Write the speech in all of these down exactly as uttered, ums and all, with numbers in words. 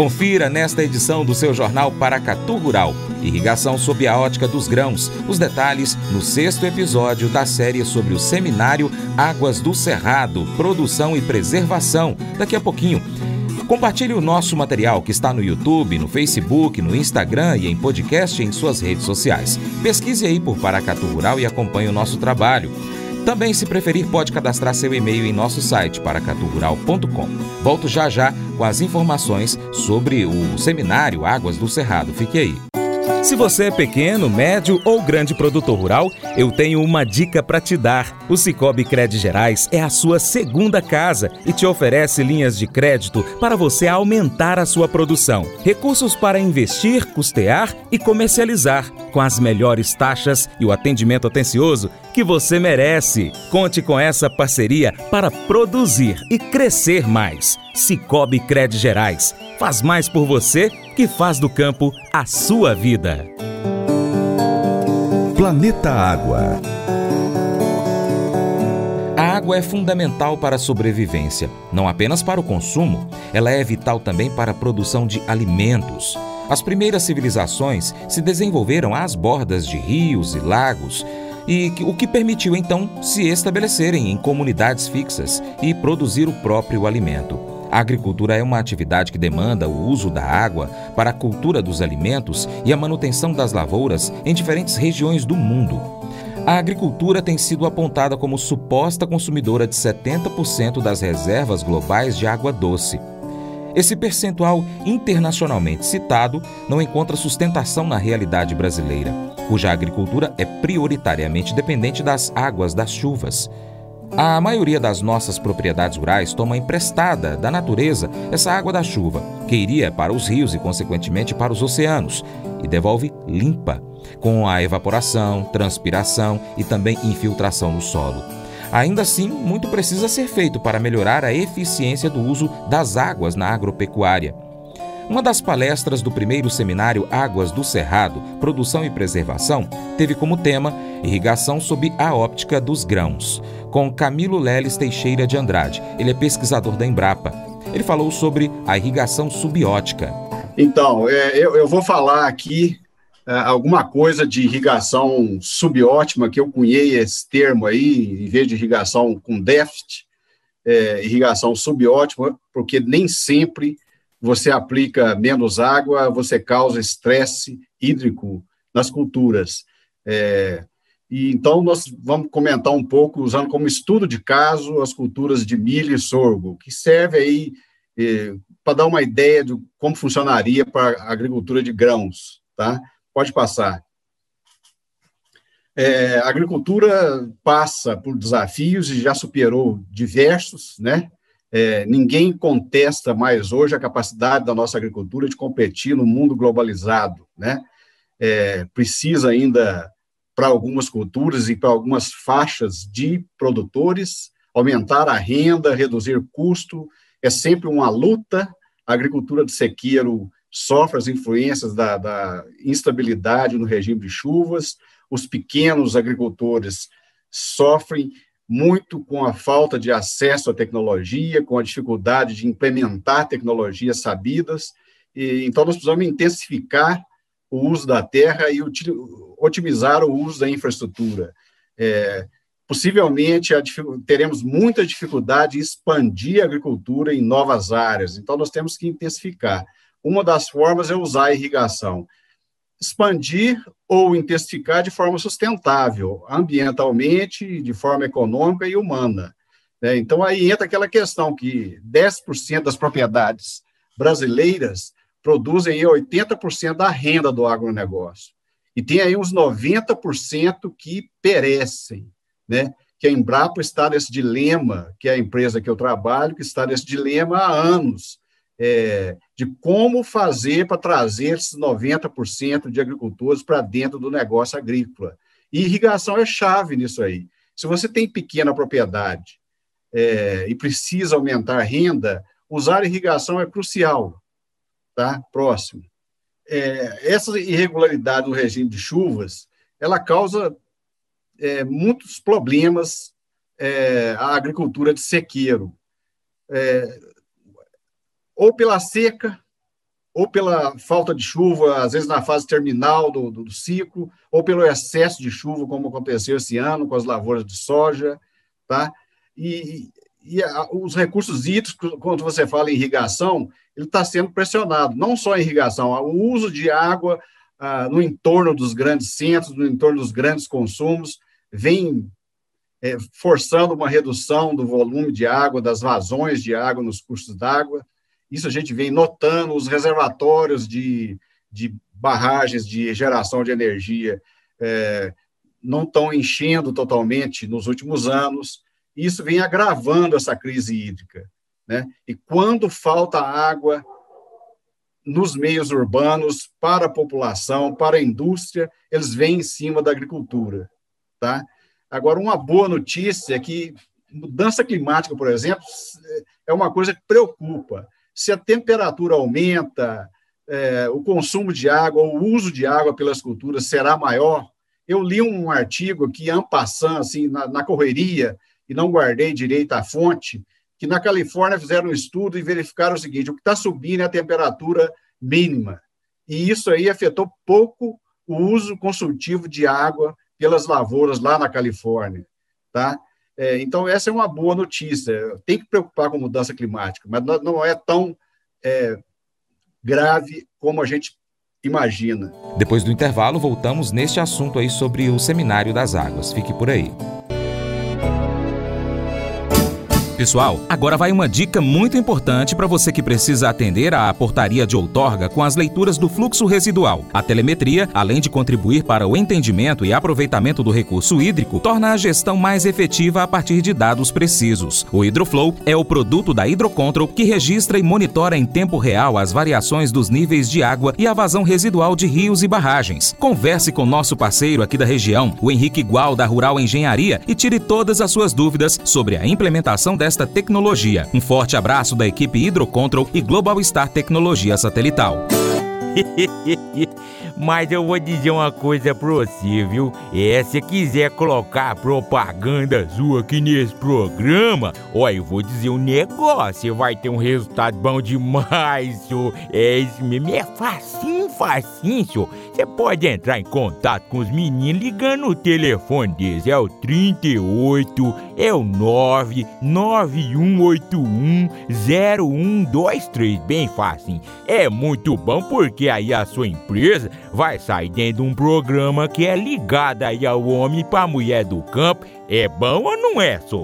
Confira nesta edição do seu jornal Paracatu Rural, irrigação sob a ótica dos grãos, os detalhes no sexto episódio da série sobre o seminário Águas do Cerrado, Produção e Preservação, daqui a pouquinho. Compartilhe o nosso material que está no YouTube, no Facebook, no Instagram e em podcast em suas redes sociais. Pesquise aí por Paracatu Rural e acompanhe o nosso trabalho. Também, se preferir, pode cadastrar seu e-mail em nosso site, paracatu rural ponto com. Volto já já com as informações sobre o seminário Águas do Cerrado. Fique aí. Se você é pequeno, médio ou grande produtor rural, eu tenho uma dica para te dar. O Sicoob Cred Gerais é a sua segunda casa e te oferece linhas de crédito para você aumentar a sua produção. Recursos para investir, custear e comercializar, com as melhores taxas e o atendimento atencioso que você merece. Conte com essa parceria para produzir e crescer mais. Sicoob Cred Gerais. Faz mais por você que faz do campo a sua vida. Planeta Água. A água é fundamental para a sobrevivência, não apenas para o consumo, ela é vital também para a produção de alimentos. As primeiras civilizações se desenvolveram às bordas de rios e lagos, e o que permitiu então se estabelecerem em comunidades fixas e produzir o próprio alimento. A agricultura é uma atividade que demanda o uso da água para a cultura dos alimentos e a manutenção das lavouras em diferentes regiões do mundo. A agricultura tem sido apontada como suposta consumidora de setenta por cento das reservas globais de água doce. Esse percentual internacionalmente citado não encontra sustentação na realidade brasileira, cuja agricultura é prioritariamente dependente das águas das chuvas. A maioria das nossas propriedades rurais toma emprestada da natureza essa água da chuva, que iria para os rios e, consequentemente, para os oceanos, e devolve limpa, com a evaporação, transpiração e também infiltração no solo. Ainda assim, muito precisa ser feito para melhorar a eficiência do uso das águas na agropecuária. Uma das palestras do primeiro seminário Águas do Cerrado, Produção e Preservação, teve como tema Irrigação sob a óptica dos grãos, com Camilo Leles Teixeira de Andrade. Ele é pesquisador da Embrapa. Ele falou sobre a irrigação subótica. Então, é, eu, eu vou falar aqui é, alguma coisa de irrigação subótima, que eu cunhei esse termo aí, em vez de irrigação com déficit, é, irrigação subótima, porque nem sempre você aplica menos água, você causa estresse hídrico nas culturas. É, e então, nós vamos comentar um pouco, usando como estudo de caso, as culturas de milho e sorgo, que serve aí é, para dar uma ideia de como funcionaria para a agricultura de grãos. Tá? Pode passar. É, a agricultura passa por desafios e já superou diversos, né? É, ninguém contesta mais hoje a capacidade da nossa agricultura de competir no mundo globalizado, né? É, precisa ainda, para algumas culturas e para algumas faixas de produtores, aumentar a renda, reduzir custo, é sempre uma luta. A agricultura de sequeiro sofre as influências da, da instabilidade no regime de chuvas, os pequenos agricultores sofrem muito com a falta de acesso à tecnologia, com a dificuldade de implementar tecnologias sabidas. E, então, nós precisamos intensificar o uso da terra e otimizar o uso da infraestrutura. É, possivelmente, a, teremos muita dificuldade em expandir a agricultura em novas áreas, então nós temos que intensificar. Uma das formas é usar a irrigação. Expandir ou intensificar de forma sustentável, ambientalmente, de forma econômica e humana. Né? Então, aí entra aquela questão que dez por cento das propriedades brasileiras produzem oitenta por cento da renda do agronegócio. E tem aí uns noventa por cento que perecem, né? Que a Embrapa está nesse dilema, que é a empresa que eu trabalho, que está nesse dilema há anos, É, de como fazer para trazer esses noventa por cento de agricultores para dentro do negócio agrícola. E irrigação é chave nisso aí. Se você tem pequena propriedade é, e precisa aumentar a renda, usar irrigação é crucial. Tá? Próximo. É, essa irregularidade no regime de chuvas, ela causa é, muitos problemas é, à agricultura de sequeiro. É, ou pela seca, ou pela falta de chuva, às vezes na fase terminal do, do, do ciclo, ou pelo excesso de chuva, como aconteceu esse ano com as lavouras de soja, tá? E, e a, os recursos hídricos, quando você fala em irrigação, ele está sendo pressionado, não só a irrigação, o uso de água ah, no entorno dos grandes centros, no entorno dos grandes consumos, vem é, forçando uma redução do volume de água, das vazões de água nos cursos d'água. Isso a gente vem notando, os reservatórios de, de barragens de geração de energia é, não estão enchendo totalmente nos últimos anos. Isso vem agravando essa crise hídrica, né? E quando falta água nos meios urbanos, para a população, para a indústria, eles vêm em cima da agricultura, tá? Agora, uma boa notícia é que mudança climática, por exemplo, é uma coisa que preocupa. Se a temperatura aumenta, é, o consumo de água, o uso de água pelas culturas será maior. Eu li um artigo aqui, en passant, assim, na, na correria, e não guardei direito a fonte, que na Califórnia fizeram um estudo e verificaram o seguinte: o que está subindo é a temperatura mínima. E isso aí afetou pouco o uso consultivo de água pelas lavouras lá na Califórnia, tá? É, então, essa é uma boa notícia. Tem que preocupar com mudança climática, mas não é tão é, grave como a gente imagina. Depois do intervalo, voltamos neste assunto aí sobre o Seminário das Águas. Fique por aí. Pessoal, agora vai uma dica muito importante para você que precisa atender à portaria de outorga com as leituras do fluxo residual. A telemetria, além de contribuir para o entendimento e aproveitamento do recurso hídrico, torna a gestão mais efetiva a partir de dados precisos. O Hidroflow é o produto da Hidrocontrol que registra e monitora em tempo real as variações dos níveis de água e a vazão residual de rios e barragens. Converse com nosso parceiro aqui da região, o Henrique Gual, da Rural Engenharia, e tire todas as suas dúvidas sobre a implementação dessa esta tecnologia. Um forte abraço da equipe Hidrocontrol e Global Star Tecnologia Satelital. Mas eu vou dizer uma coisa pra você, viu? É, se quiser colocar propaganda sua aqui nesse programa, ó, eu vou dizer um negócio, você vai ter um resultado bom demais, senhor. É isso mesmo, é facinho, facinho, senhor. Você pode entrar em contato com os meninos ligando o telefone deles, é o trinta e oito, é o nove nove um oito um zero um dois três, bem facinho. É muito bom porque aí a sua empresa vai sair dentro de um programa que é ligado aí ao homem para a mulher do campo. É bom ou não é, só?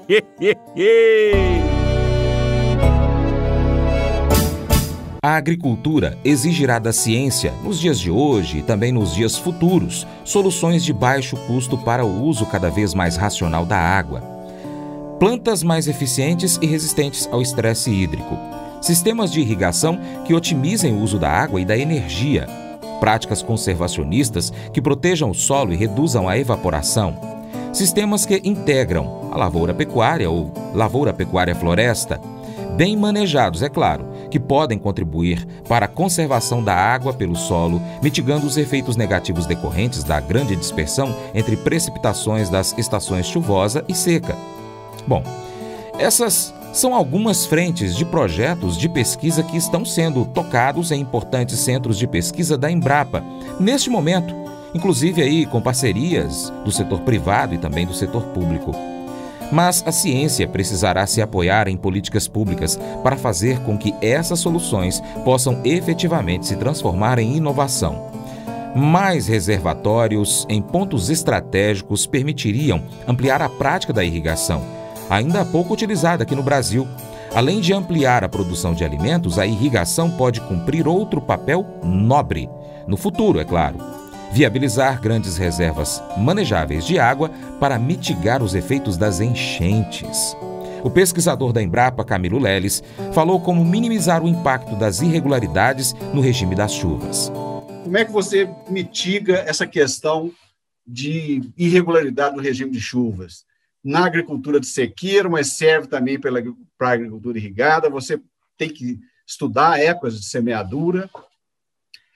A agricultura exigirá da ciência, nos dias de hoje e também nos dias futuros, soluções de baixo custo para o uso cada vez mais racional da água. Plantas mais eficientes e resistentes ao estresse hídrico. Sistemas de irrigação que otimizem o uso da água e da energia. Práticas conservacionistas que protejam o solo e reduzam a evaporação. Sistemas que integram a lavoura-pecuária ou lavoura-pecuária-floresta. Bem manejados, é claro, que podem contribuir para a conservação da água pelo solo, mitigando os efeitos negativos decorrentes da grande dispersão entre precipitações das estações chuvosa e seca. Bom, essas são algumas frentes de projetos de pesquisa que estão sendo tocados em importantes centros de pesquisa da Embrapa, neste momento, inclusive aí com parcerias do setor privado e também do setor público. Mas a ciência precisará se apoiar em políticas públicas para fazer com que essas soluções possam efetivamente se transformar em inovação. Mais reservatórios em pontos estratégicos permitiriam ampliar a prática da irrigação, ainda pouco utilizada aqui no Brasil. Além de ampliar a produção de alimentos, a irrigação pode cumprir outro papel nobre, no futuro, é claro. Viabilizar grandes reservas manejáveis de água para mitigar os efeitos das enchentes. O pesquisador da Embrapa, Camilo Leles, falou como minimizar o impacto das irregularidades no regime das chuvas. Como é que você mitiga essa questão de irregularidade no regime de chuvas? Na agricultura de sequeiro, mas serve também para a agricultura irrigada. Você tem que estudar épocas de semeadura.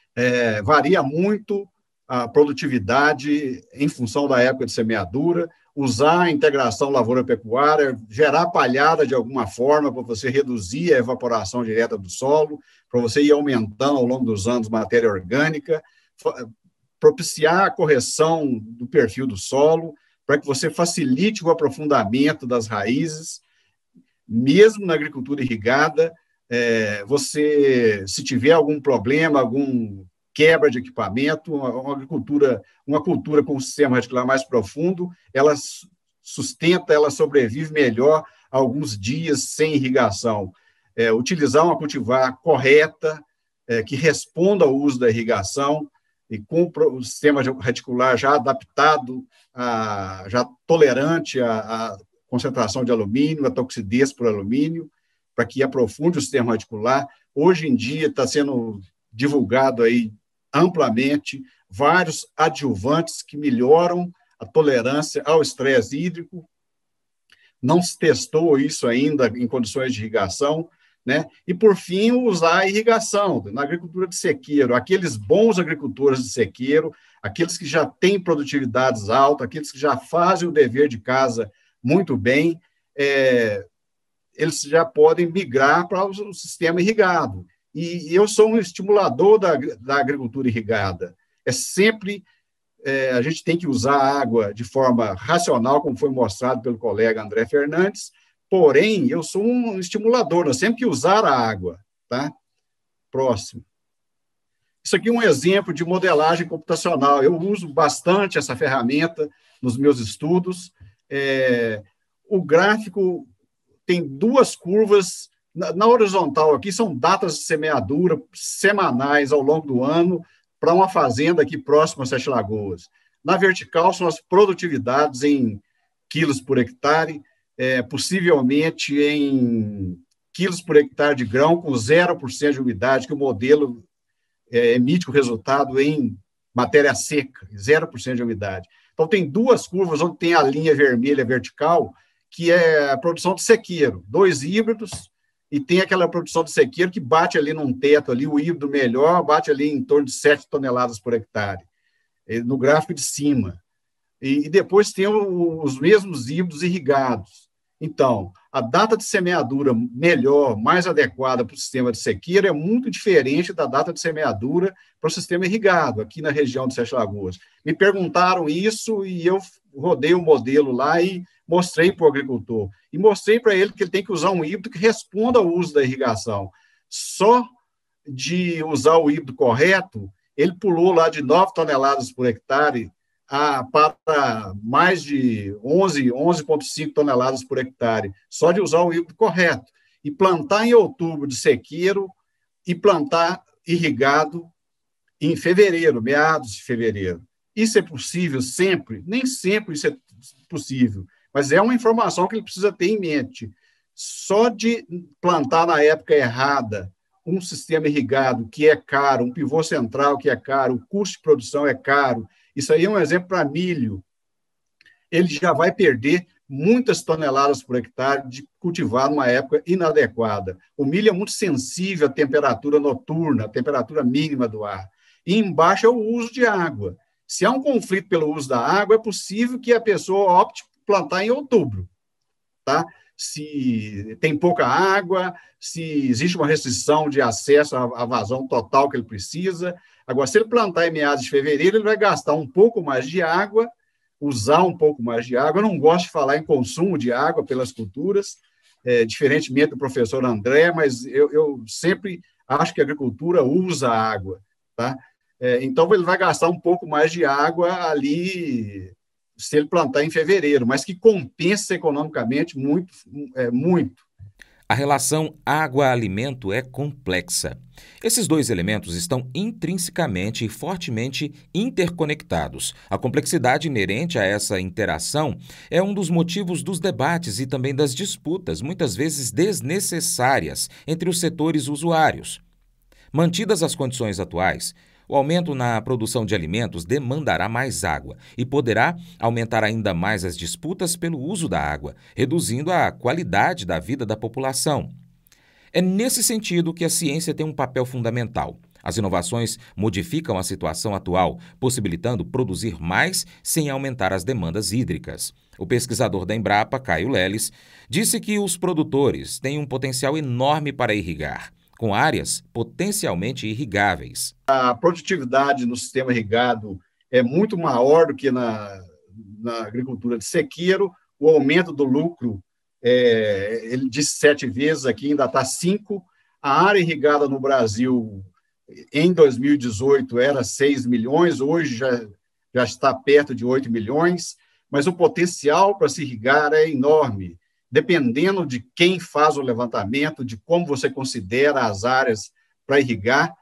É, varia muito a produtividade em função da época de semeadura. usar a integração lavoura-pecuária, gerar palhada de alguma forma para você reduzir a evaporação direta do solo, para você ir aumentando ao longo dos anos matéria orgânica, propiciar a correção do perfil do solo, para que você facilite o aprofundamento das raízes. Mesmo na agricultura irrigada, é, você, se tiver algum problema, algum quebra de equipamento, uma, uma agricultura, uma cultura com um sistema radicular mais profundo, ela sustenta, ela sobrevive melhor alguns dias sem irrigação. É, utilizar uma cultivar correta, é, que responda ao uso da irrigação, e com o sistema radicular já adaptado, a, já tolerante à, à concentração de alumínio, à toxidez por alumínio, para que aprofunde o sistema radicular. Hoje em dia está sendo divulgado aí amplamente vários adjuvantes que melhoram a tolerância ao estresse hídrico. Não se testou isso ainda em condições de irrigação, né? E, por fim, usar a irrigação na agricultura de sequeiro. Aqueles bons agricultores de sequeiro, aqueles que já têm produtividades altas, aqueles que já fazem o dever de casa muito bem, é, eles já podem migrar para o sistema irrigado. E, e eu sou um estimulador da, da agricultura irrigada. É sempre, é, a gente tem que usar a água de forma racional, como foi mostrado pelo colega André Fernandes. Porém, eu sou um estimulador, nós temos que usar a água, tá? Próximo. Isso aqui é um exemplo de modelagem computacional. Eu uso bastante essa ferramenta nos meus estudos. É, o gráfico tem duas curvas. Na, na horizontal aqui são datas de semeadura semanais ao longo do ano para uma fazenda aqui próxima a Sete Lagoas. Na vertical são as produtividades em quilos por hectare, É, possivelmente em quilos por hectare de grão, com zero por cento de umidade, que o modelo é, emite o resultado em matéria seca, zero por cento de umidade. Então, tem duas curvas, onde tem a linha vermelha vertical, que é a produção de sequeiro, dois híbridos, e tem aquela produção de sequeiro que bate ali num teto, ali, o híbrido melhor bate ali em torno de sete toneladas por hectare, no gráfico de cima. E depois tem os mesmos híbridos irrigados. Então, a data de semeadura melhor, mais adequada para o sistema de sequeiro é muito diferente da data de semeadura para o sistema irrigado, aqui na região de Sete Lagoas. Me perguntaram isso e eu rodei o modelo lá e mostrei para o agricultor. E mostrei para ele que ele tem que usar um híbrido que responda ao uso da irrigação. Só de usar o híbrido correto, ele pulou lá de nove toneladas por hectare A, para mais de onze vírgula cinco toneladas por hectare, só de usar o híbrido correto. E plantar em outubro de sequeiro e plantar irrigado em fevereiro, meados de fevereiro. Isso é possível sempre? Nem sempre isso é possível, mas é uma informação que ele precisa ter em mente. Só de plantar na época errada um sistema irrigado que é caro, um pivô central que é caro, o custo de produção é caro. Isso aí é um exemplo para milho. Ele já vai perder muitas toneladas por hectare de cultivar numa época inadequada. O milho é muito sensível à temperatura noturna, à temperatura mínima do ar. E embaixo é o uso de água. Se há um conflito pelo uso da água, é possível que a pessoa opte por plantar em outubro, tá? Se tem pouca água, se existe uma restrição de acesso à vazão total que ele precisa. Agora, se ele plantar em meados de fevereiro, ele vai gastar um pouco mais de água, usar um pouco mais de água. Eu não gosto de falar em consumo de água pelas culturas, é, diferentemente do professor André, mas eu, eu sempre acho que a agricultura usa água, tá? É, então, ele vai gastar um pouco mais de água ali, se ele plantar em fevereiro, mas que compensa economicamente muito, é, muito. A relação água-alimento é complexa. Esses dois elementos estão intrinsecamente e fortemente interconectados. A complexidade inerente a essa interação é um dos motivos dos debates e também das disputas, muitas vezes desnecessárias, entre os setores usuários. Mantidas as condições atuais, o aumento na produção de alimentos demandará mais água e poderá aumentar ainda mais as disputas pelo uso da água, reduzindo a qualidade da vida da população. É nesse sentido que a ciência tem um papel fundamental. As inovações modificam a situação atual, possibilitando produzir mais sem aumentar as demandas hídricas. O pesquisador da Embrapa, Caio Leles, disse que os produtores têm um potencial enorme para irrigar, com áreas potencialmente irrigáveis. A produtividade no sistema irrigado é muito maior do que na, na agricultura de sequeiro. O aumento do lucro, é, ele disse sete vezes, aqui ainda está cinco. A área irrigada no Brasil, em dois mil e dezoito, era seis milhões, hoje já, já está perto de oito milhões, mas o potencial para se irrigar é enorme. Dependendo de quem faz o levantamento, de como você considera as áreas para irrigar,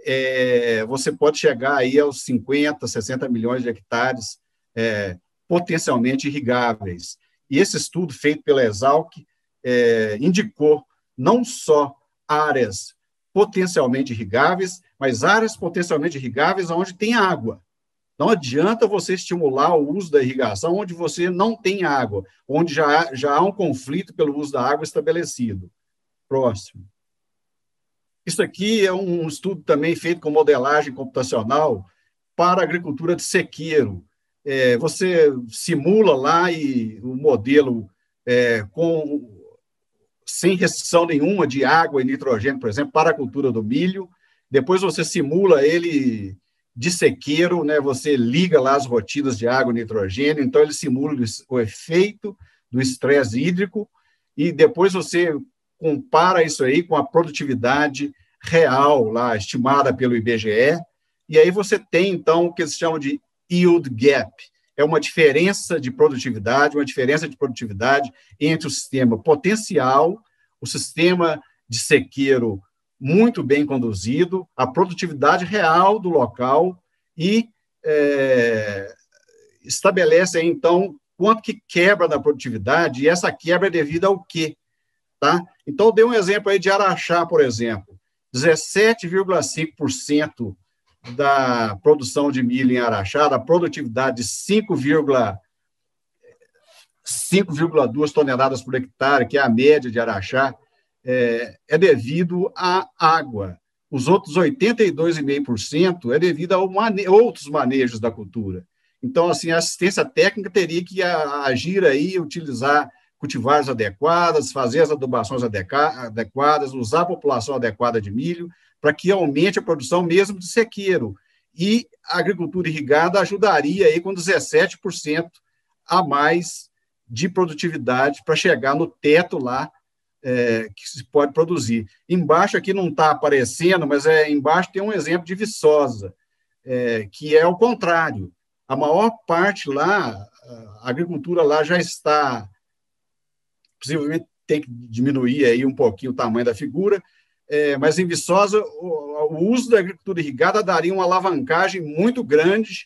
é, você pode chegar aí aos cinquenta, sessenta milhões de hectares é, potencialmente irrigáveis. E esse estudo feito pela Exalc é, indicou não só áreas potencialmente irrigáveis, mas áreas potencialmente irrigáveis onde tem água. Não adianta você estimular o uso da irrigação onde você não tem água, onde já, já há um conflito pelo uso da água estabelecido. Próximo. Isso aqui é um estudo também feito com modelagem computacional para a agricultura de sequeiro. É, você simula lá e o modelo é, com, sem restrição nenhuma de água e nitrogênio, por exemplo, para a cultura do milho. Depois você simula ele de sequeiro, né? Você liga lá as rotinas de água e nitrogênio, então ele simula o efeito do estresse hídrico e depois você compara isso aí com a produtividade real, lá estimada pelo I B G E, e aí você tem, então, o que se chama de yield gap. É uma diferença de produtividade, uma diferença de produtividade entre o sistema potencial, o sistema de sequeiro muito bem conduzido, a produtividade real do local e é, estabelece, aí, então, quanto que quebra na produtividade, e essa quebra é devida ao quê? Tá? Então, eu dei um exemplo aí de Araxá, por exemplo, dezessete vírgula cinco por cento da produção de milho em Araxá, da produtividade de cinco vírgula duas toneladas por hectare, que é a média de Araxá, é, é devido à água. Os outros oitenta e dois vírgula cinco por cento é devido a mane- outros manejos da cultura. Então, assim, a assistência técnica teria que agir aí, utilizar cultivares adequadas, fazer as adubações adequadas, usar a população adequada de milho, para que aumente a produção mesmo de sequeiro. E a agricultura irrigada ajudaria aí com dezessete por cento a mais de produtividade para chegar no teto lá é, que se pode produzir. Embaixo aqui não está aparecendo, mas é, embaixo tem um exemplo de Viçosa, é, que é o contrário. A maior parte lá, a agricultura lá já está, possivelmente tem que diminuir aí um pouquinho o tamanho da figura, é, mas em Viçosa o, o uso da agricultura irrigada daria uma alavancagem muito grande,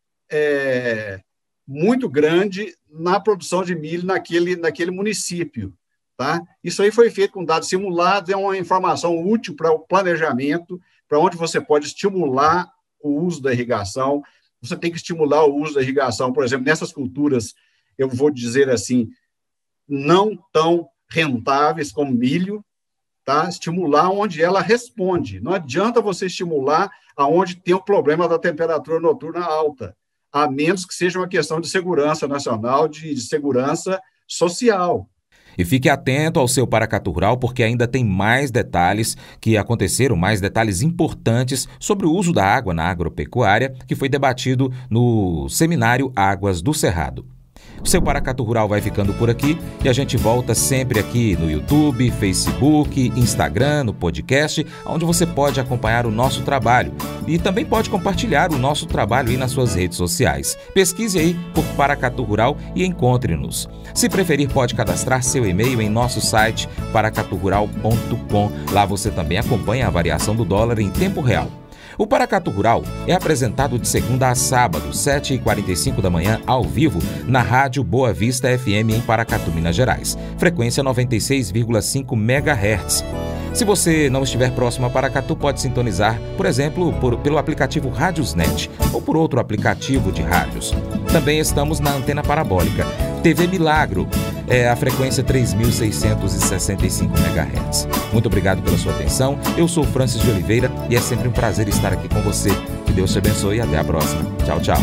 é, muito grande na produção de milho naquele, naquele município. Tá? Isso aí foi feito com dados simulados, é uma informação útil para o planejamento, para onde você pode estimular o uso da irrigação. Você tem que estimular o uso da irrigação, por exemplo, nessas culturas, eu vou dizer assim, não tão rentáveis como milho, tá? Estimular onde ela responde. Não adianta você estimular aonde tem o problema da temperatura noturna alta, a menos que seja uma questão de segurança nacional, de, de segurança social. E fique atento ao seu Paracatu Rural, porque ainda tem mais detalhes que aconteceram, mais detalhes importantes sobre o uso da água na agropecuária, que foi debatido no seminário Águas do Cerrado. O seu Paracatu Rural vai ficando por aqui e a gente volta sempre aqui no YouTube, Facebook, Instagram, no podcast, onde você pode acompanhar o nosso trabalho e também pode compartilhar o nosso trabalho aí nas suas redes sociais. Pesquise aí por Paracatu Rural e encontre-nos. Se preferir, pode cadastrar seu e-mail em nosso site paracatu rural ponto com. Lá você também acompanha a variação do dólar em tempo real. O Paracatu Rural é apresentado de segunda a sábado, sete e quarenta e cinco da manhã, ao vivo, na Rádio Boa Vista F M em Paracatu, Minas Gerais. Frequência noventa e seis vírgula cinco megahertz. Se você não estiver próximo a Paracatu, pode sintonizar, por exemplo, por, pelo aplicativo Rádiosnet ou por outro aplicativo de rádios. Também estamos na antena parabólica T V Milagro, é a frequência três mil seiscentos e sessenta e cinco megahertz. Muito obrigado pela sua atenção. Eu sou Francis de Oliveira e é sempre um prazer estar aqui com você. Que Deus te abençoe e até a próxima. Tchau, tchau.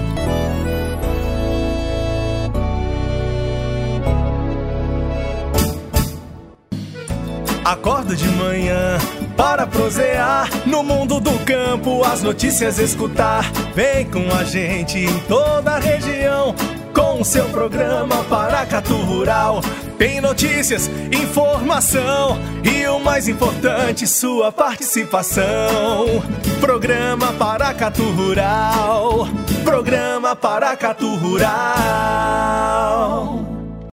Acordo de manhã para prosear no mundo do campo, as notícias escutar. Vem com a gente em toda a região com o seu programa Paracatu Rural. Tem notícias, informação e o mais importante, sua participação. Programa Paracatu Rural. Programa Paracatu Rural.